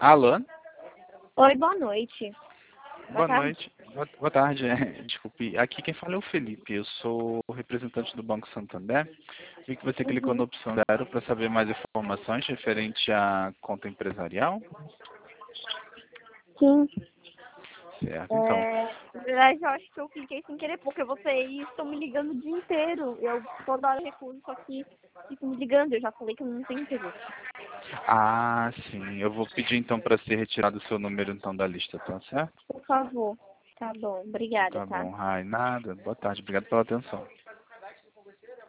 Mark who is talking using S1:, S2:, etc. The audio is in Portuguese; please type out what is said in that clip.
S1: Alô?
S2: Oi, boa noite.
S1: Boa
S2: tarde.
S1: noite. Boa tarde. Desculpe. Aqui quem fala é o Felipe. Eu sou o representante do Banco Santander. Vi que você clicou na
S2: Uhum.
S1: opção 0 para saber mais informações referente à conta empresarial.
S2: Sim.
S1: Certo, então.
S2: Na verdade, eu acho que eu cliquei sem querer, porque vocês estão me ligando o dia inteiro. Eu toda hora recuso, só que fico me ligando. Eu já falei que eu não tenho interesse.
S1: Ah, sim. Eu vou pedir então para ser retirado o seu número então da lista, tá certo?
S2: Por favor. Tá bom. Obrigada,
S1: Tá
S2: tá?
S1: bom. Ai, nada. Boa tarde. Obrigado pela atenção.